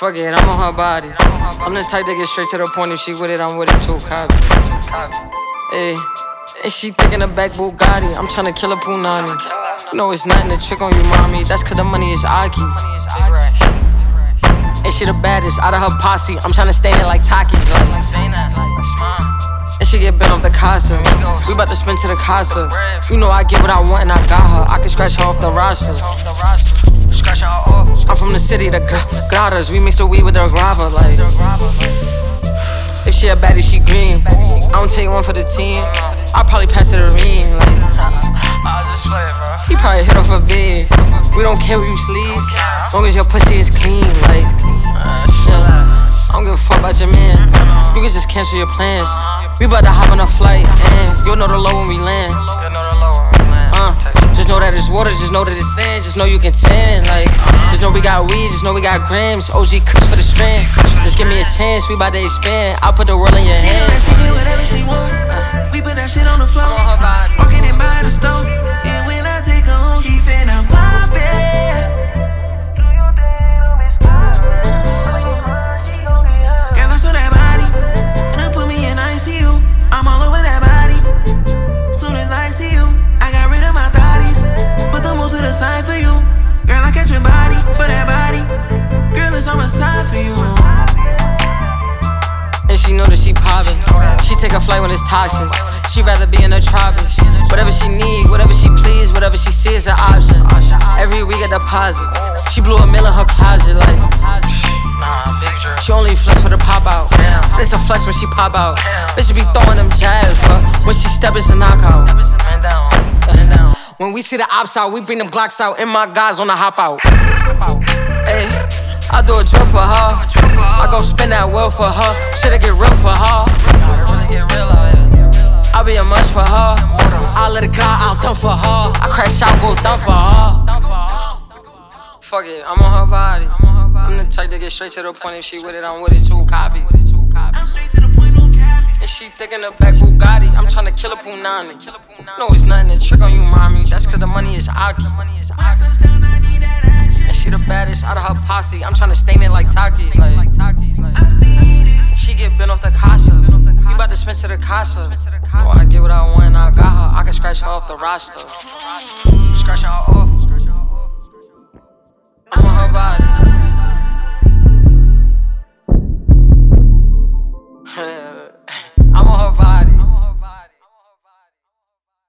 Fuck it, I'm on her body. I'm the type that get straight to the point. If she with it, I'm with it too. Copy. Ayy. And she thinking the back Bugatti. I'm tryna kill a Punani. You know it's nothing to trick on you, mommy. That's cause the money is Aki. And she the baddest out of her posse. I'm tryna stay in like Takis. And she get bent off the casa. We bout to spin to the casa. You know I get what I want and I got her. I can scratch her off the roster. I'm from the city, the Gradas. We mix the weed with the grava, like. If she a baddie, she green. I don't take one for the team. I'll probably pass it to Reem, like. He probably hit off a bed. We don't care who you sleeves, long as your pussy is clean, like. Yeah. I don't give a fuck about your man. You can just cancel your plans. We bout to hop on a flight, and you'll know the low when we land. Just know that it's water, just know that it's sand. Just know you can tan, like. Just know we got weed, just know we got grams. OG cooks for the strand. Just give me a chance, we bout to expand. I'll put the world in your hands. She know that she get whatever she want. We put that shit on the floor. Walking in by the stove. And when I take her home, she finna pop it. Girl, I saw that body. Gonna put me in ICU. I'm all over that body. Soon as I see you, I got rid of my thotties. Put the moves to the side for you. Girl, I catch your body for that body. Girl, it's on my side for you. And she know that she poppin'. She take a flight when it's toxic. She rather be in the tropics. Whatever she need, whatever she please, whatever she see is an option. Every week a deposit. She blew $1 million in her closet, like. She only flex for the pop out. It's a flex when she pop out. Bitch be throwing them jabs, but when she step it's a knockout. When we see the ops out, we bring them Glocks out, and my guys on the hop out. Ayy, I do a drill for her. I go spend that well for her. Shit'll get real for her. I'll be a munch for her. I let it go, I'll dump for her. I crash out, go dump for her. Fuck it, I'm on her body. I'm the type to get straight to the point. If she with it, I'm with it too. Copy. I'm straight to the point, no capping. And she thinking the back Bugatti. I'm tryna kill a Punani. No, it's nothing to trick on you, mommy. That's cause the money is Aki. When I touch down, I need that action. And she the baddest out of her posse. I'm tryna stain it like Takis, like. I steamed it. She get bent off the casa. We bout to spin to the casa. Oh, I get what I want and I got her. I can scratch her off the roster. Scratch her off. I'm on her body.